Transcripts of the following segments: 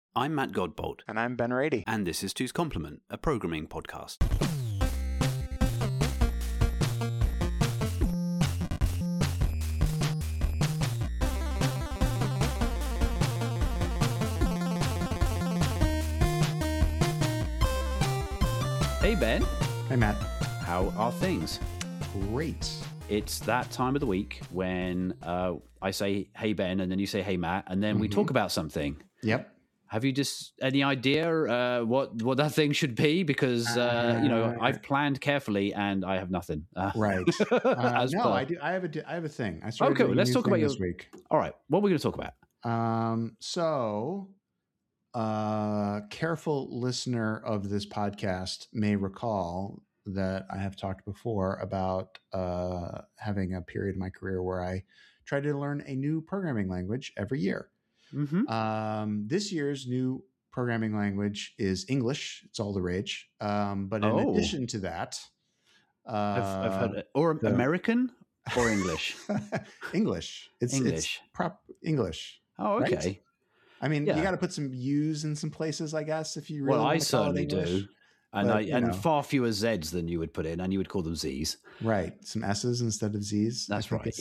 I'm Matt Godbolt. And I'm Ben Rady. And this is Two's Complement, a programming podcast. Hey, Ben. Hey, Matt. How are things? Great. It's that time of the week when I say, hey, Ben, and then you say, hey, Matt, and then we talk about something. Yep. Have you just any idea what that thing should be? Because I've planned carefully and I have nothing. Right. No, I do. I have a thing. I started. Okay, let's talk about this week. All right, what are we going to talk about? Careful listener of this podcast may recall that I have talked before about having a period in my career where I tried to learn a new programming language every year. Mm-hmm. This year's new programming language is English. It's all the rage. But in addition to that, I've heard it. Or American or English? English. It's English. It's English. Oh, okay. Right? I mean, you got to put some U's in some places, I guess, if you really want to call certainly it English. Do. And far fewer Z's than you would put in, and you would call them Z's. Right. Some S's instead of Z's. That's right.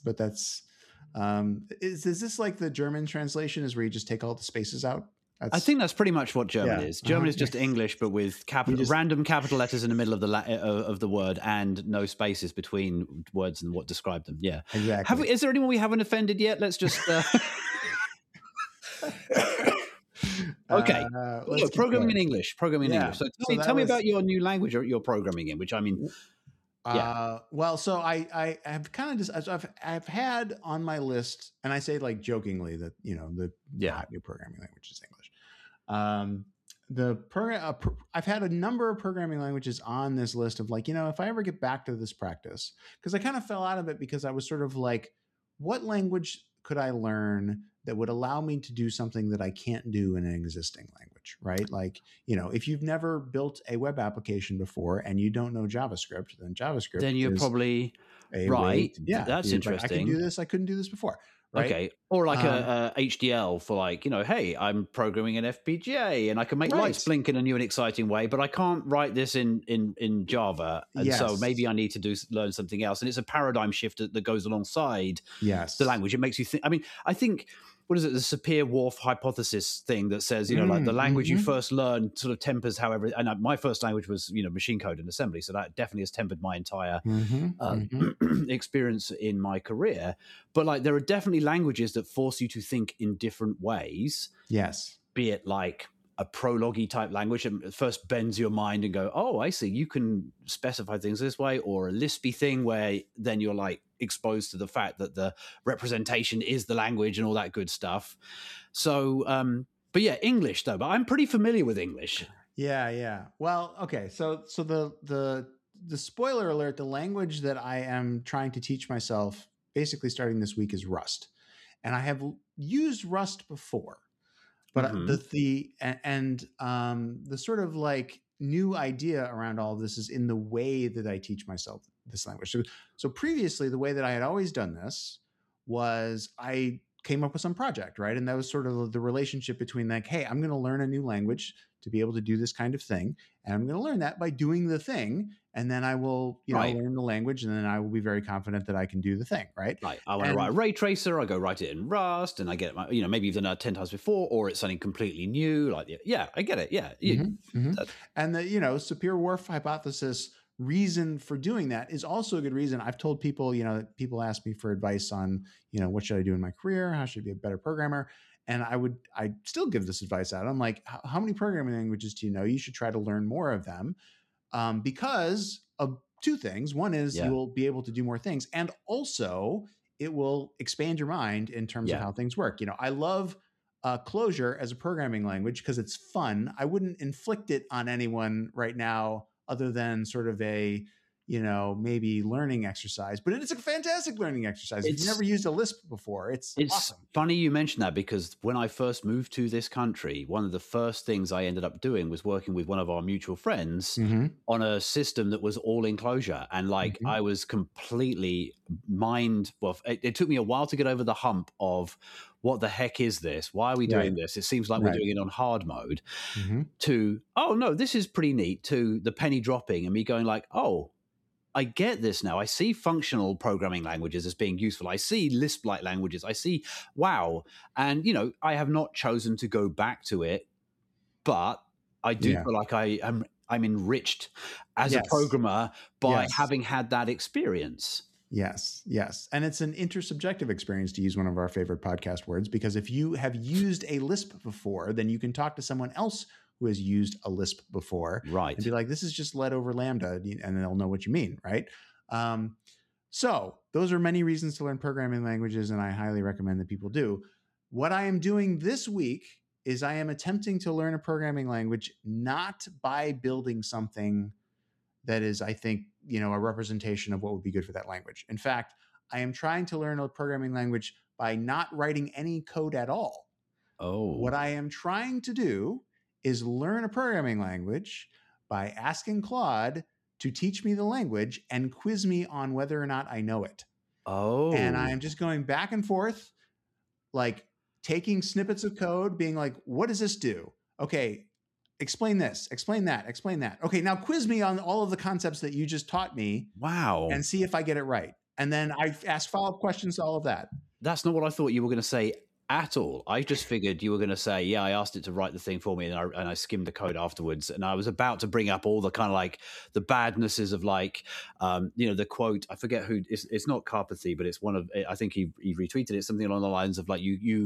Is this like the German translation is where you just take all the spaces out? I think that's pretty much what German is. German is just English, but with random capital letters in the middle of the word and no spaces between words and what describe them. Yeah, exactly. Is there anyone we haven't offended yet? Let's just. Okay. Programming in English. Programming in English. So tell me about your new language you're programming in, which I mean. So I have kind of just I've had on my list, and I say like jokingly that the new programming language is English. I've had a number of programming languages on this list of like if I ever get back to this practice, because I kind of fell out of it because I was sort of like, what language could I learn that would allow me to do something that I can't do in an existing language, right? Like, if you've never built a web application before and you don't know JavaScript, then you're probably right. That's interesting. I can do this. I couldn't do this before. Right? Okay. Or like a HDL for like, hey, I'm programming an FPGA and I can make lights blink in a new and exciting way, but I can't write this in Java. And so maybe I need to learn something else. And it's a paradigm shift that goes alongside the language. It makes you think. I mean, I think, what is it? The Sapir-Whorf hypothesis thing that says, like the language you first learn sort of tempers however. And my first language was, machine code and assembly. So that definitely has tempered my entire experience in my career. But like, there are definitely languages that force you to think in different ways. Yes. Be it like a prologue type language that first bends your mind and go, oh, I see, you can specify things this way, or a Lispy thing where then you're like exposed to the fact that the representation is the language and all that good stuff. So, but yeah, English though, but I'm pretty familiar with English. Yeah. Well, okay. So the spoiler alert, the language that I am trying to teach myself basically starting this week is Rust. And I have used Rust before. But the sort of like new idea around all of this is in the way that I teach myself this language. So previously, the way that I had always done this was I came up with some project, right? And that was sort of the relationship between like, hey, I'm going to learn a new language to be able to do this kind of thing. And I'm going to learn that by doing the thing. And then I will, learn the language, and then I will be very confident that I can do the thing, right? Right. I want to write a ray tracer. I go write it in Rust, and I get it. Maybe you've done it 10 times before, or it's something completely new. Like, I get it. Yeah. And the Sapir-Whorf hypothesis reason for doing that is also a good reason. I've told people, people ask me for advice on, what should I do in my career? How should I be a better programmer? And I still give this advice out. I'm like, how many programming languages do you know? You should try to learn more of them. Because of two things. One is you will be able to do more things, and also it will expand your mind in terms of how things work. I love Clojure as a programming language because it's fun. I wouldn't inflict it on anyone right now other than sort of a maybe learning exercise, but it's a fantastic learning exercise. If you've never used a Lisp before, it's awesome. Funny you mentioned that, because when I first moved to this country, one of the first things I ended up doing was working with one of our mutual friends on a system that was all in Clojure. And I was completely it took me a while to get over the hump of what the heck is this? Why are we doing this? It seems like we're doing it on hard mode, to, oh, no, this is pretty neat, to the penny dropping and me going like, oh, I get this now. I see functional programming languages as being useful. I see Lisp-like languages. I see, wow. And, I have not chosen to go back to it, but I do feel like I'm enriched as a programmer by having had that experience. Yes. And it's an intersubjective experience, to use one of our favorite podcast words, because if you have used a Lisp before, then you can talk to someone else who has used a Lisp before, right? And be like, this is just let over Lambda, and they'll know what you mean, right? So those are many reasons to learn programming languages, and I highly recommend that people do. What I am doing this week is I am attempting to learn a programming language, not by building something that is, I think, a representation of what would be good for that language. In fact, I am trying to learn a programming language by not writing any code at all. Oh. What I am trying to do is learn a programming language by asking Claude to teach me the language and quiz me on whether or not I know it. Oh. And I am just going back and forth, like taking snippets of code, being like, what does this do? Okay, explain this, explain that, explain that. Okay, now quiz me on all of the concepts that you just taught me. Wow. And see if I get it right. And then I ask follow-up questions to all of that. That's not what I thought you were going to say at all. I just figured you were going to say, yeah, I asked it to write the thing for me, and I skimmed the code afterwards. And I was about to bring up all the kind of like the badnesses of like, the quote, I forget who, it's not Carpathy, but it's one of, I think he retweeted it, something along the lines of like,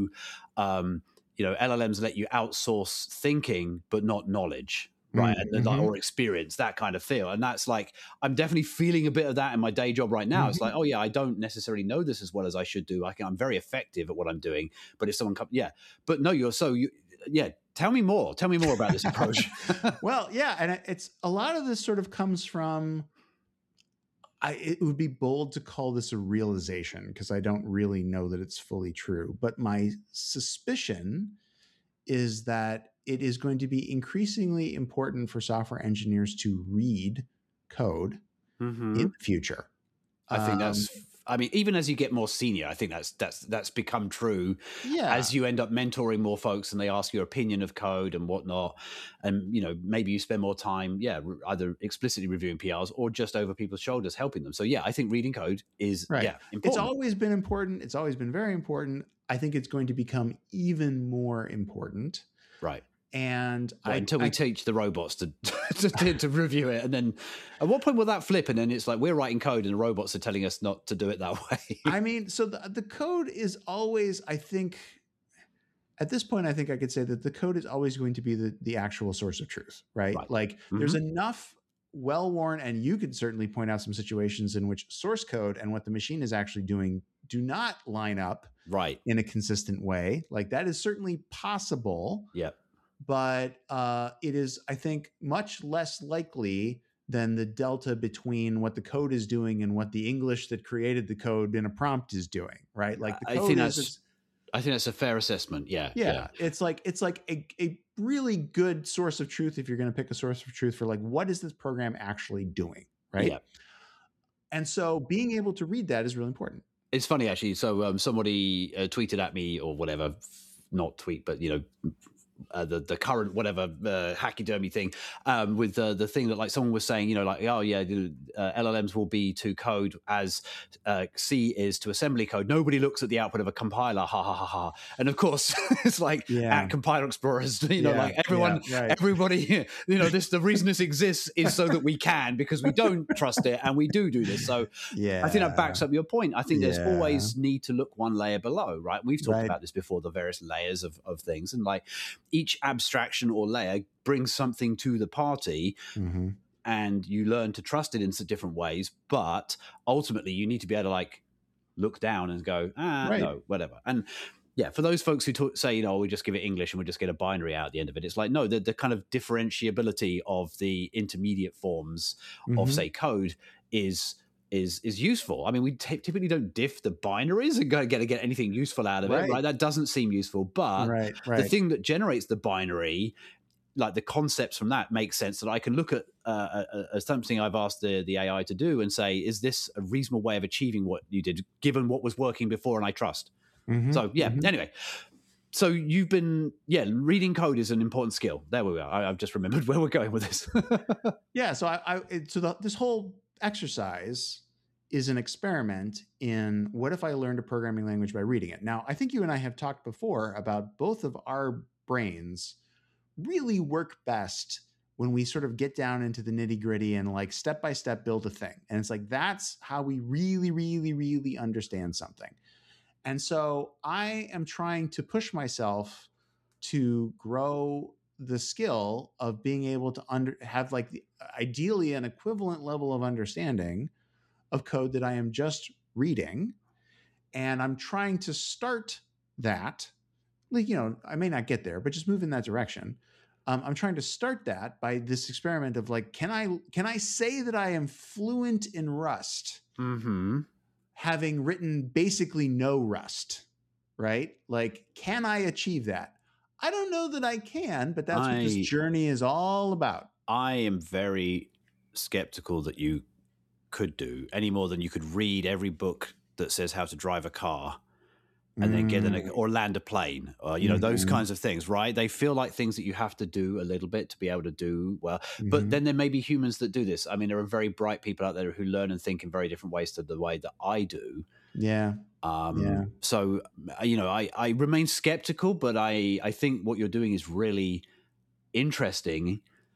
LLMs let you outsource thinking, but not knowledge. Right. Or experience, that kind of feel. And that's like, I'm definitely feeling a bit of that in my day job right now. It's like, oh yeah, I don't necessarily know this as well as I should do. I'm very effective at what I'm doing. But if someone comes, but no, tell me more about this approach. Well, yeah. And it's a lot of this sort of comes from, it would be bold to call this a realization, because I don't really know that it's fully true. But my suspicion is that it is going to be increasingly important for software engineers to read code in the future. I think even as you get more senior, I think that's become true. Yeah. As you end up mentoring more folks and they ask your opinion of code and whatnot, and maybe you spend more time, either explicitly reviewing PRs or just over people's shoulders helping them. So I think reading code is important. It's always been important. It's always been very important. I think it's going to become even more important. Right. And until we teach the robots to review it, and then at what point will that flip? And then it's like we're writing code and the robots are telling us not to do it that way. I mean, so the code is always, I think, at this point, I think I could say that the code is always going to be the actual source of truth, right? Like there's enough well-worn, and you could certainly point out some situations in which source code and what the machine is actually doing do not line up in a consistent way. Like that is certainly possible. Yeah. But it is, I think, much less likely than the delta between what the code is doing and what the English that created the code in a prompt is doing, right? Like the code I think that's a fair assessment. Yeah. It's like a really good source of truth if you're going to pick a source of truth for like, what is this program actually doing, right? Yeah. And so being able to read that is really important. It's funny, actually. So somebody tweeted at me or whatever, not tweet, but, the current whatever hacky-dermy thing with the thing that like someone was saying, LLMs will be to code as C is to assembly code. Nobody looks at the output of a compiler, ha ha ha ha. And of course, it's like at compiler explorers, like everybody, the reason this exists is so that we can, because we don't trust it and we do this. So I think that backs up your point. I think there's always need to look one layer below, right? We've talked about this before, the various layers of things, and like each abstraction or layer brings something to the party, and you learn to trust it in some different ways. But ultimately, you need to be able to like look down and go, no, whatever. And for those folks who say, we just give it English and we just get a binary out at the end of it. It's like, no, the kind of differentiability of the intermediate forms of, say, code is useful. I mean, we typically don't diff the binaries and get anything useful out of it, right? That doesn't seem useful. But the thing that generates the binary, like the concepts from that, makes sense, that I can look at something I've asked the AI to do and say, is this a reasonable way of achieving what you did, given what was working before and I trust? Mm-hmm. So yeah. Mm-hmm. Anyway, so you've been reading code is an important skill. There we are. I've just remembered where we're going with this. Yeah. So this whole exercise is an experiment in what if I learned a programming language by reading it. Now, I think you and I have talked before about both of our brains really work best when we sort of get down into the nitty gritty and like step by step build a thing. And it's like, that's how we really, really, really understand something. And so I am trying to push myself to grow the skill of being able to have like ideally an equivalent level of understanding of code that I am just reading. And I'm trying to start that. Like, I may not get there, but just move in that direction. I'm trying to start that by this experiment of like, can I say that I am fluent in Rust, having written basically no Rust, right? Like, can I achieve that? I don't know that I can, but that's what this journey is all about. I am very skeptical that you could do any more than you could read every book that says how to drive a car and then get or land a plane, or those kinds of things, right? They feel like things that you have to do a little bit to be able to do well. But then there may be humans that do this. I mean, there are very bright people out there who learn and think in very different ways to the way that I do. Yeah. So I remain skeptical, but I think what you're doing is really interesting.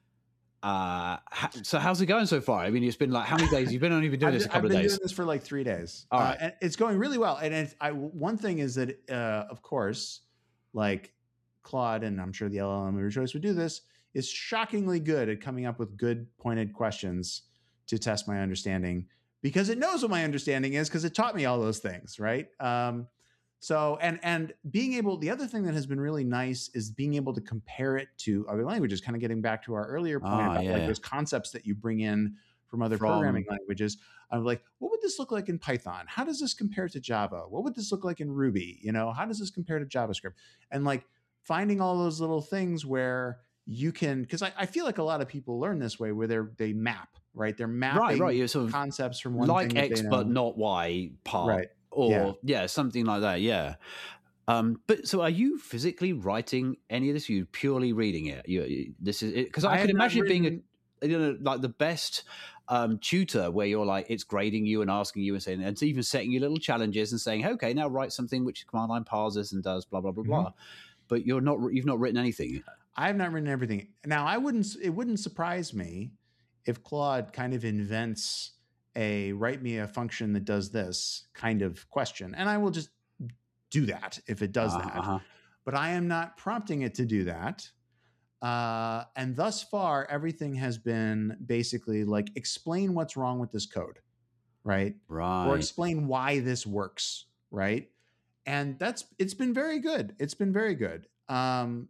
So how's it going so far? I mean, it's been like how many days? You've only been doing this a couple of days. I've been doing this for like 3 days. All right. And it's going really well. And one thing is that, of course, like Claude, and I'm sure the LLM of your choice would do this, is shockingly good at coming up with good pointed questions to test my understanding, because it knows what my understanding is, because it taught me all those things, right? So, and being able, the other thing that has been really nice is being able to compare it to other languages, kind of getting back to our earlier point about like those concepts that you bring in from other programming languages. I'm like, what would this look like in Python? How does this compare to Java? What would this look like in Ruby? How does this compare to JavaScript? And like finding all those little things where you can, because I feel like a lot of people learn this way, where they map, right? They're mapping right. Sort of concepts from one like thing X but not Y part. Right. Or something like that. Yeah. But so are you physically writing any of this? Are you purely reading it? This is because I can imagine it being like the best tutor, where you're like, it's grading you and asking you and saying, and even setting you little challenges and saying, okay, now write something which command line parses and does blah blah blah blah. But you've not written anything. I have not written everything. Now it wouldn't surprise me if Claude kind of invents a write me a function that does this kind of question, and I will just do that if it does that. But I am not prompting it to do that. And thus far, everything has been basically like, explain what's wrong with this code, right? Or explain why this works, right? And it's been very good. It's been very good. The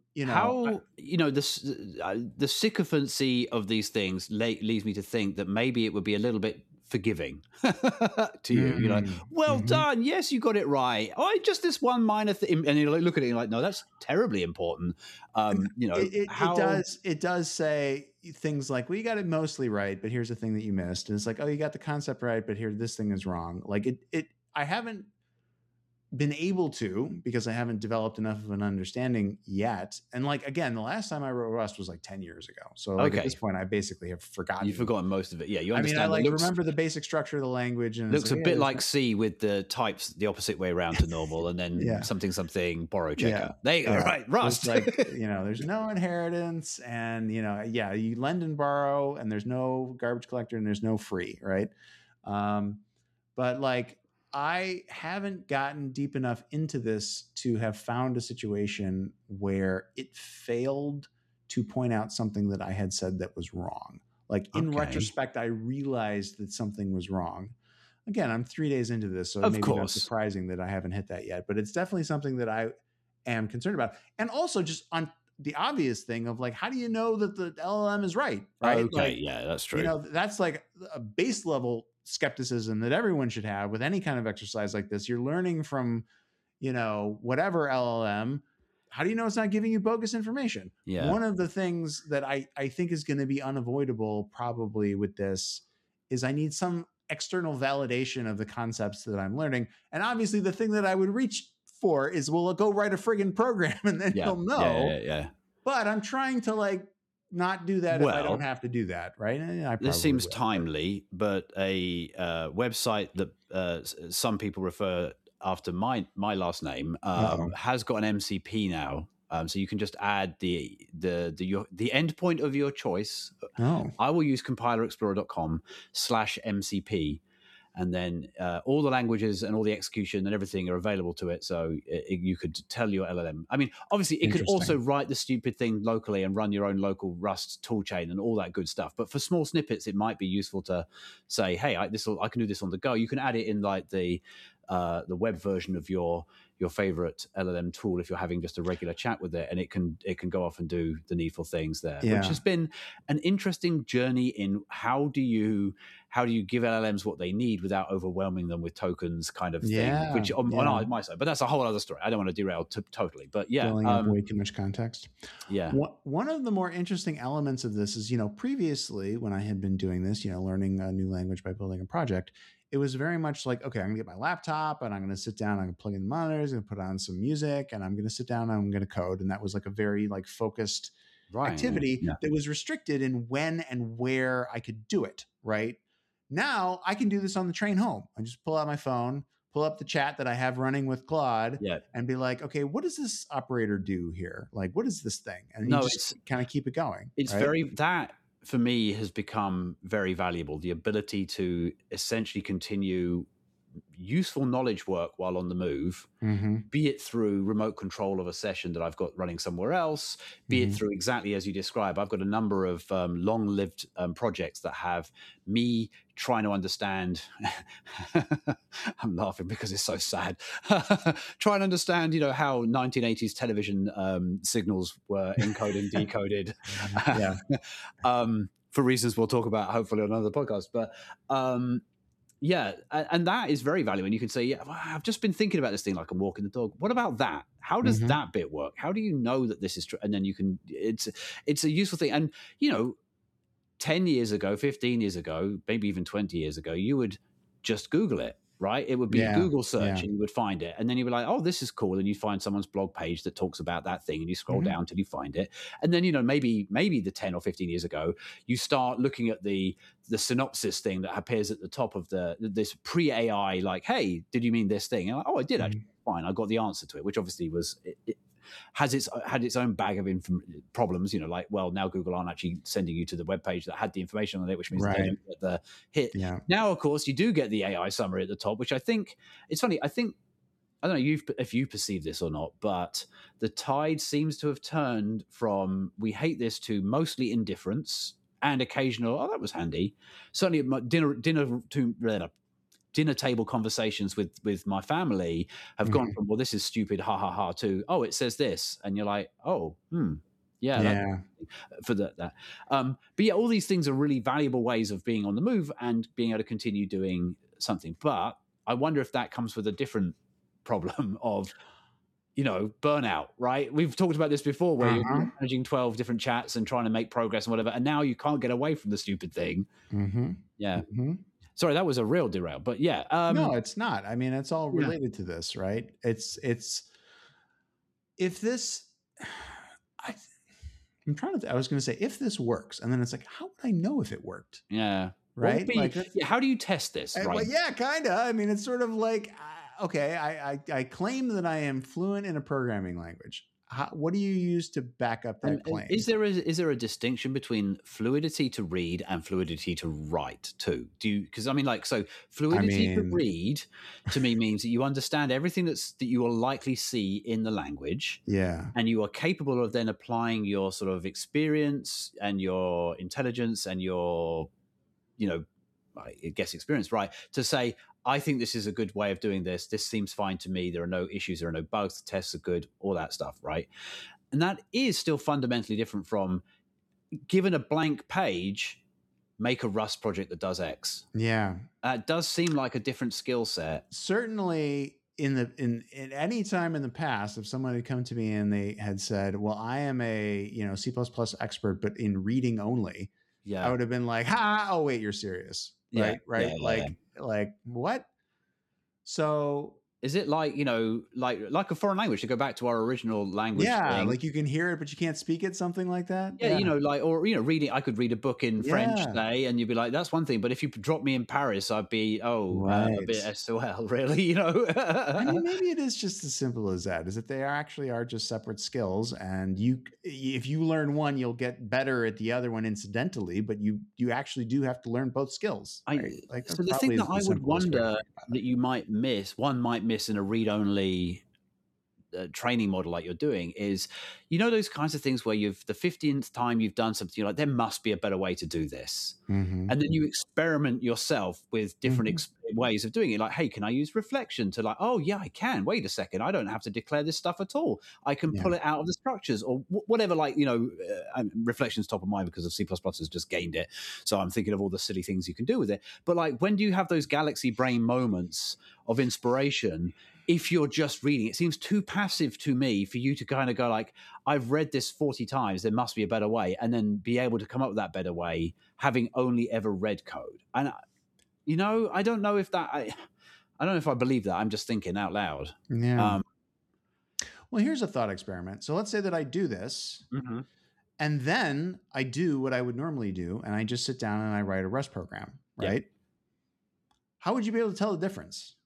sycophancy of these things leads me to think that maybe it would be a little bit forgiving to you. Well done. Yes, you got it right. Oh, just this one minor thing, and you look at it and you're like, no, that's terribly important. It does say things like, well, you got it mostly right, but here's the thing that you missed. And it's like, oh, you got the concept right, but here this thing is wrong. Like I haven't been able to, because I haven't developed enough of an understanding yet. And like, again, the last time I wrote Rust was like 10 years ago. So like at this point, I basically have forgotten. You've forgotten most of it. Yeah. You understand. I remember the basic structure of the language. And looks a bit like C with the types the opposite way around to normal, and then something borrow checker. There you go. Right. Rust. It's like, there's no inheritance, and you lend and borrow, and there's no garbage collector, and there's no free. Right. But like, I haven't gotten deep enough into this to have found a situation where it failed to point out something that I had said that was wrong. Like in retrospect, I realized that something was wrong. Again, I'm 3 days into this, so maybe not surprising that I haven't hit that yet, but it's definitely something that I am concerned about. And also just on the obvious thing of like, how do you know that the LLM is right? Right. Okay. Like, yeah, that's true. That's like a base level skepticism that everyone should have with any kind of exercise like this. You're learning from, whatever LLM. How do you know it's not giving you bogus information? Yeah. One of the things that I think is going to be unavoidable probably with this is I need some external validation of the concepts that I'm learning. And obviously the thing that I would reach for is, well, go write a friggin' program and then you'll know. Yeah. But I'm trying to like not do that if I don't have to do that, right? This seems timely, but a website that some people refer after my last name has got an MCP now. So you can just add the endpoint of your choice. I will use compilerexplorer.com/MCP, and then all the languages and all the execution and everything are available to it. So you could tell your LLM. I mean, obviously, it could also write the stupid thing locally and run your own local Rust toolchain and all that good stuff. But for small snippets, it might be useful to say, "Hey, I can do this on the go." You can add it in like the web version of your favorite LLM tool if you're having just a regular chat with it, and it can go off and do the needful things there, which has been an interesting journey in how do you give LLMs what they need without overwhelming them with tokens kind of thing, which on my side, but that's a whole other story. I don't want to derail totally, but filling up way too much context. Yeah. One of the more interesting elements of this is, previously when I had been doing this, learning a new language by building a project, it was very much like, okay, I'm gonna get my laptop and I'm gonna sit down, I'm gonna plug in the monitors, and put on some music, and I'm gonna sit down and I'm gonna code. And that was like a very like focused activity that was restricted in when and where I could do it. Right now, I can do this on the train home. I just pull out my phone, pull up the chat that I have running with Claude, and be like, okay, what does this operator do here? Like, what is this thing? And you just kind of keep it going. It's that for me has become very valuable. The ability to essentially continue useful knowledge work while on the move, be it through remote control of a session that I've got running somewhere else, be it through exactly as you describe. I've got a number of long-lived projects that have me trying to understand. I'm laughing because it's so sad. Trying to understand, how 1980s television signals were encoded and decoded. For reasons we'll talk about hopefully on another podcast. But and that is very valuable. And you can say, I've just been thinking about this thing like I'm walking the dog. What about that? How does that bit work? How do you know that this is true? And then it's a useful thing. And, 10 years ago, 15 years ago, maybe even 20 years ago, you would just Google it, right? It would be a Google search and you would find it. And then you'd be like, oh, this is cool. And you find someone's blog page that talks about that thing and you scroll down till you find it. And then, maybe the 10 or 15 years ago, you start looking at the synopsis thing that appears at the top of this pre-AI, like, hey, did you mean this thing? And I'm like, oh, I did actually. Fine. I got the answer to it, which obviously was... It had its own bag of problems, like, well, now Google aren't actually sending you to the webpage that had the information on it, which means they don't get the hit. Now, of course, you do get the AI summary at the top, which I think it's funny. I don't know if you perceive this or not, but the tide seems to have turned from we hate this to mostly indifference and occasional, oh, that was handy. Certainly at dinner table conversations with my family have gone from, well, this is stupid, ha ha ha, to, oh, it says this, and you're like, oh, for that. But yeah, all these things are really valuable ways of being on the move and being able to continue doing something. But I wonder if that comes with a different problem of, burnout, right? We've talked about this before, where you're managing 12 different chats and trying to make progress and whatever, and now you can't get away from the stupid thing. Sorry, that was a real derail, but yeah. No, it's not. I mean, it's all related to this, right? It's if this, I was going to say, if this works, and then it's like, how would I know if it worked? Yeah. Right. How do you test this? Right. Well, yeah, kind of. I mean, it's sort of like, okay, I claim that I am fluent in a programming language. What do you use to back up that claim? Is there a distinction between fluidity to read and fluidity to write too? Because fluidity to read to me means that you understand everything that you will likely see in the language. Yeah. And you are capable of then applying your sort of experience and your intelligence and your, I guess experience, right? To say, I think this is a good way of doing this. This seems fine to me. There are no issues. There are no bugs. The tests are good. All that stuff, right? And that is still fundamentally different from, given a blank page, make a Rust project that does X. Yeah. It does seem like a different skill set. Certainly in any time in the past, if someone had come to me and they had said, well, I am a, C++ expert, but in reading only, I would have been like, oh, wait, you're serious. Right. Yeah, like what? So Is it like, like a foreign language, to go back to our original language thing? Like you can hear it, but you can't speak it, something like that? Yeah, reading, I could read a book in French, say, and you'd be like, that's one thing. But if you drop me in Paris, I'd be, a bit SOL, really, I mean, maybe it is just as simple as that, is that they actually are just separate skills. And if you learn one, you'll get better at the other one incidentally, but you actually do have to learn both skills. Right? So the thing that I would wonder that you might miss in a read-only training model like you're doing is, those kinds of things where the 15th time you've done something, you're like, there must be a better way to do this. Mm-hmm. And then you experiment yourself with different ways of doing it. Like, hey, can I use reflection to oh, yeah, I can. Wait a second. I don't have to declare this stuff at all. I can pull it out of the structures or whatever, reflection's top of mind because of C++ has just gained it. So I'm thinking of all the silly things you can do with it. But when do you have those galaxy brain moments of inspiration? If you're just reading, it seems too passive to me for you to kind of go I've read this 40 times, there must be a better way, and then be able to come up with that better way, having only ever read code. And, I don't know if I don't know if I believe that. I'm just thinking out loud. Yeah. Well, here's a thought experiment. So let's say that I do this, and then I do what I would normally do, and I just sit down and I write a Rust program, right? Yeah. How would you be able to tell the difference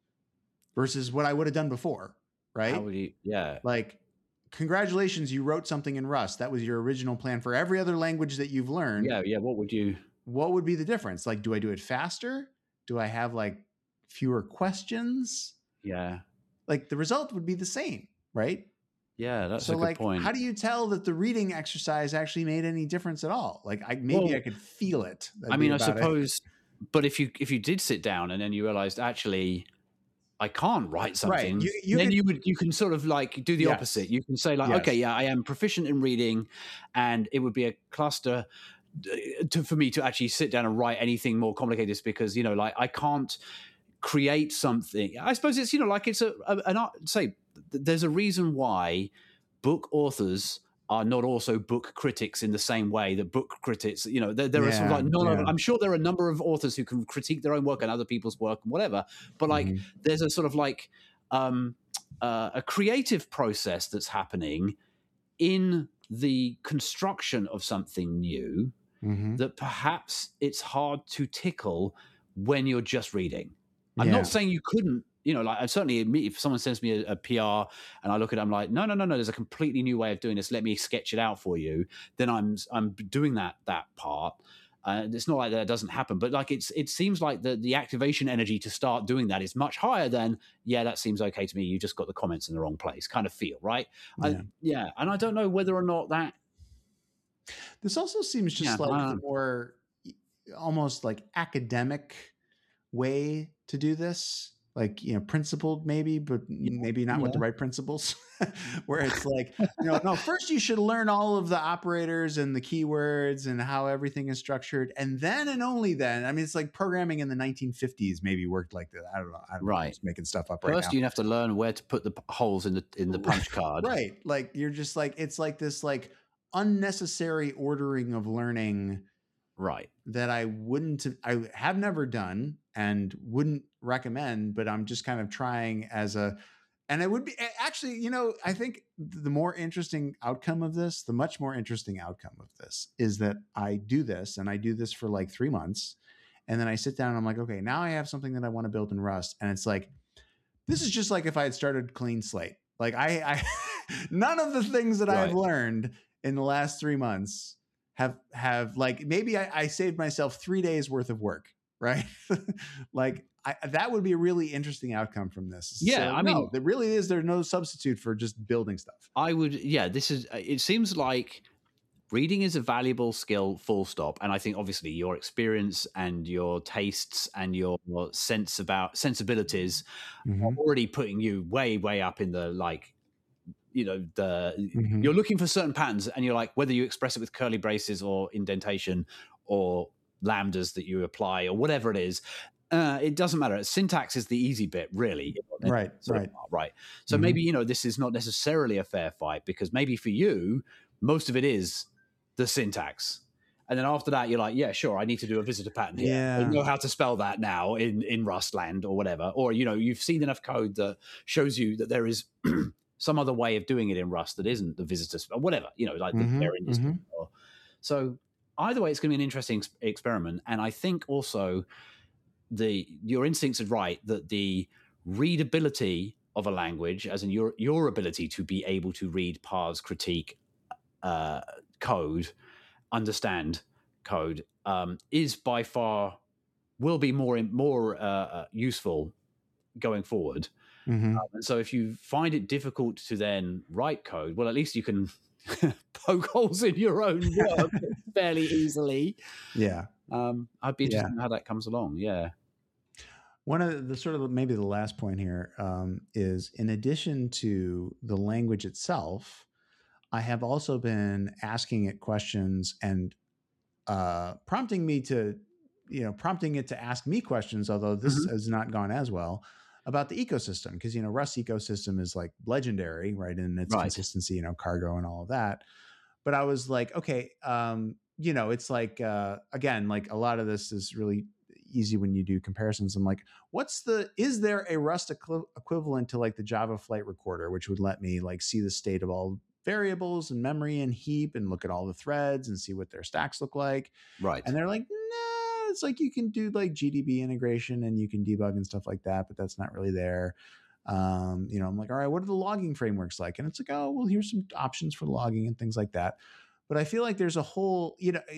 versus what I would have done before, right? How would you, congratulations, you wrote something in Rust. That was your original plan for every other language that you've learned. Yeah. What would be the difference? Do I do it faster? Do I have fewer questions? Yeah. The result would be the same, right? Yeah, that's a good point. How do you tell that the reading exercise actually made any difference at all? I could feel it. I suppose, but if you did sit down and then you realized actually I can't write something, right. You can sort of do the opposite. You can say okay, yeah, I am proficient in reading, and it would be a cluster for me to actually sit down and write anything more complicated, because I can't create something. I suppose it's it's an art. Say there's a reason why book authors are not also book critics in the same way that book critics, there are sort of I'm sure there are a number of authors who can critique their own work and other people's work and whatever, but there's a sort of a creative process that's happening in the construction of something new that perhaps it's hard to tickle when you're just reading. I'm not saying you couldn't, I certainly admit if someone sends me a PR and I look at it, I'm like, no, there's a completely new way of doing this. Let me sketch it out for you. Then I'm doing that part. It's not like that doesn't happen, but it seems like the activation energy to start doing that is much higher than, that seems okay to me. You just got the comments in the wrong place kind of feel, right? Yeah. And I don't know whether or not that. This also seems just the more almost academic way to do this. Principled maybe, but maybe not with the right principles, where it's no, first you should learn all of the operators and the keywords and how everything is structured. And then, and only then, I mean, it's programming in the 1950s maybe worked like that. I don't know. I'm just making stuff up right now. First you have to learn where to put the holes in the punch card. Right. You're just it's this unnecessary ordering of learning. Right. That I have never done and wouldn't recommend, but I'm just kind of trying and it would be actually, I think the more interesting outcome of this, the much more interesting outcome of this is that I do this and I do this for 3 months. And then I sit down and I'm like, okay, now I have something that I want to build in Rust. And it's this is just if I had started clean slate. I none of the things that I've learned in the last 3 months have maybe I saved myself 3 days worth of work, right? That would be a really interesting outcome from this. Yeah. So, I mean, there really is, there's no substitute for just building stuff. It seems like reading is a valuable skill, full stop. And I think obviously your experience and your tastes and your sensibilities are already putting you way, way up in the you're looking for certain patterns and you're whether you express it with curly braces or indentation or lambdas that you apply or whatever it is, it doesn't matter. Syntax is the easy bit, really. Right. So maybe, this is not necessarily a fair fight, because maybe for you, most of it is the syntax. And then after that, you're like, yeah, sure, I need to do a visitor pattern here. Yeah. I know how to spell that now in Rustland or whatever. Or, you've seen enough code that shows you that there is some other way of doing it in Rust that isn't the visitor spell, whatever, like the parent is. So either way, it's going to be an interesting experiment. And I think also your instincts are right that the readability of a language, as in your ability to be able to read, parse, critique code, understand code, is by far will be more useful going forward. And so if you find it difficult to then write code, well, at least you can poke holes in your own work fairly easily. Yeah. I'd be interested in how that comes along. Yeah. One of the sort of maybe the last point here is, in addition to the language itself, I have also been asking it questions and prompting it to ask me questions, although this has not gone as well, about the ecosystem, because Rust ecosystem is like legendary, right, in its consistency, cargo and all of that. But I was like, okay, it's like again, like a lot of this is really easy when you do comparisons. I'm like, is there a Rust equivalent to like the Java flight recorder, which would let me like see the state of all variables and memory and heap and look at all the threads and see what their stacks look like? Right. And they're like, no, it's like you can do like GDB integration and you can debug and stuff like that, but that's not really there. I'm like, all right, what are the logging frameworks like? And it's like, oh, well, here's some options for logging and things like that. But I feel like there's a whole,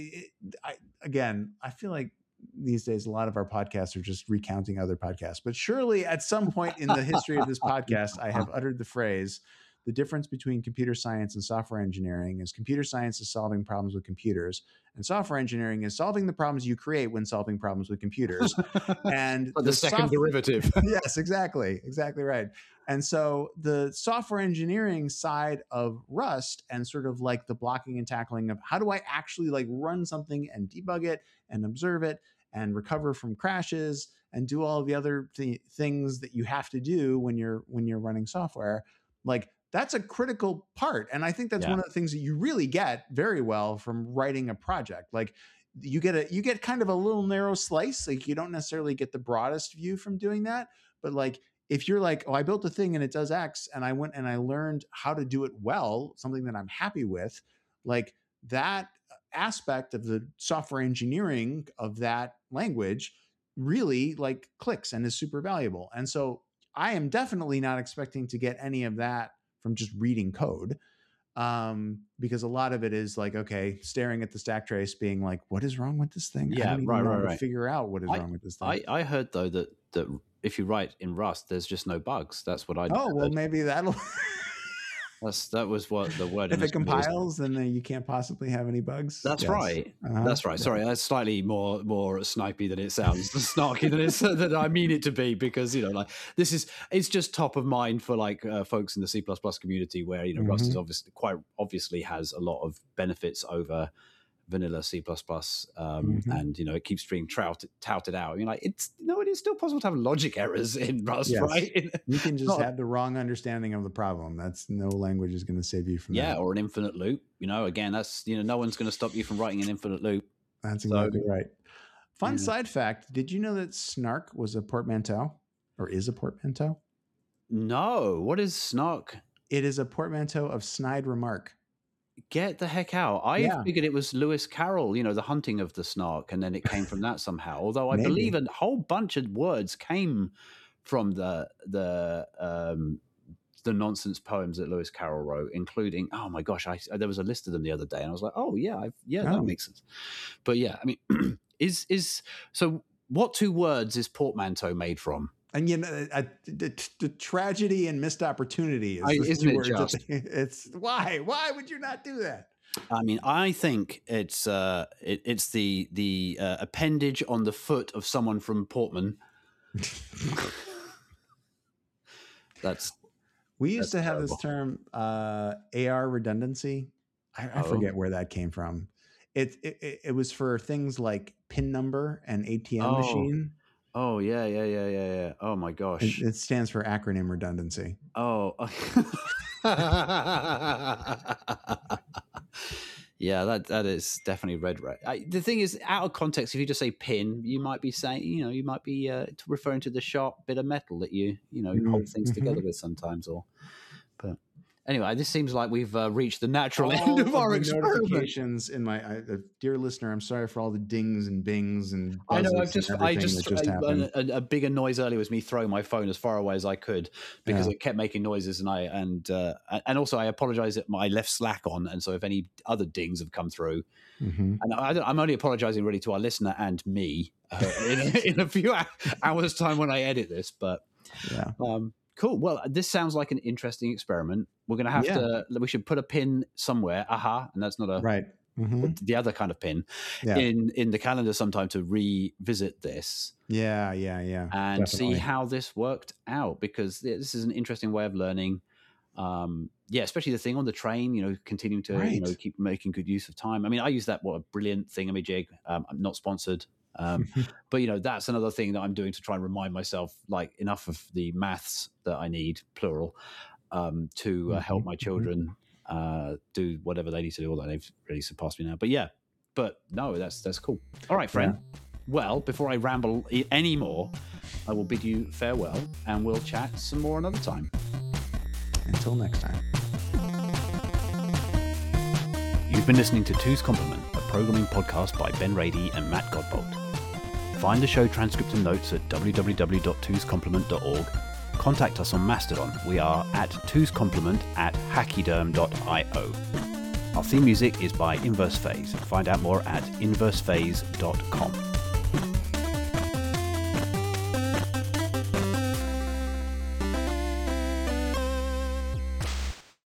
I feel like these days, a lot of our podcasts are just recounting other podcasts, but surely at some point in the history of this podcast, I have uttered the phrase, the difference between computer science and software engineering is computer science is solving problems with computers, and software engineering is solving the problems you create when solving problems with computers. And the second derivative. Yes, exactly right. And so the software engineering side of Rust and sort of like the blocking and tackling of how do I actually like run something and debug it and observe it and recover from crashes and do all of the other things that you have to do when you're running software, like that's a critical part. And I think that's one of the things that you really get very well from writing a project. Like you get kind of a little narrow slice. Like you don't necessarily get the broadest view from doing that. But like, if you're like, oh, I built a thing and it does X and I went and I learned how to do it well, something that I'm happy with, like that aspect of the software engineering of that language really like clicks and is super valuable. And so I am definitely not expecting to get any of that from just reading code, because a lot of it is like, okay, staring at the stack trace being like, what is wrong with this thing? Yeah, I don't even know how to figure out what is wrong with this thing. I heard though that if you write in Rust, there's just no bugs. That's what I heard. Well, maybe that'll that was what the word. If it compiles, then you can't possibly have any bugs. That's right. That's right. Sorry, that's slightly more snipey than it sounds, snarky than I mean it to be, because like it's just top of mind for like folks in the C++ community, where Rust is obviously has a lot of benefits over vanilla C++, and it keeps being touted out. Like it is still possible to have logic errors in Rust, right? You can just have the wrong understanding of the problem. That's no language is going to save you from that. Yeah, or an infinite loop. Again, that's no one's going to stop you from writing an infinite loop. That's exactly right. Fun side fact: did you know that Snark was a portmanteau, or is a portmanteau? No. What is Snark? It is a portmanteau of snide remark. Get the heck out. I figured it was Lewis Carroll, the hunting of the snark, and then it came from that somehow. Although I believe a whole bunch of words came from the nonsense poems that Lewis Carroll wrote, including, oh my gosh, there was a list of them the other day, and I was like, oh yeah, that makes sense. But yeah, I mean, so what two words is portmanteau made from? And the tragedy and missed opportunity is isn't it just? It's why would you not do that? I mean, I think it's the appendage on the foot of someone from Portman. We used to have this term AR redundancy. I forget where that came from. It was for things like PIN number and ATM machine. Oh, yeah. Oh, my gosh. It stands for acronym redundancy. Oh. Yeah, that is definitely red. The thing is, out of context, if you just say pin, you might be saying, you might be referring to the sharp bit of metal that you hold things together with sometimes. But anyway, this seems like we've reached the natural end of our experiment. Notifications in my dear listener, I'm sorry for all the dings and bings and I know. A bigger noise earlier was me throwing my phone as far away as I could because it kept making noises, and also I apologize that I left Slack on, and so if any other dings have come through, and I'm only apologizing really to our listener and me in a few hours' time when I edit this, but cool. Well, this sounds like an interesting experiment. We're going to have to. We should put a pin somewhere. And that's not a right. The other kind of pin in the calendar sometime to revisit this. And definitely. See how this worked out, because this is an interesting way of learning. Especially the thing on the train. Continuing to keep making good use of time. I mean, I use that. What a brilliant thingamajig. I'm not sponsored. But that's another thing that I'm doing to try and remind myself, like, enough of the maths that I need, plural, to help my children do whatever they need to do. Although they've really surpassed me now, but no, that's cool. All right, friend. Well, before I ramble anymore, I will bid you farewell, and we'll chat some more another time. Until next time. You've been listening to Two's Complement, a programming podcast by Ben Rady and Matt Godbolt. Find the show transcript and notes at www.twoscomplement.org. Contact us on Mastodon. We are at twoscomplement@hachyderm.io. Our theme music is by Inverse Phase. Find out more at inversephase.com.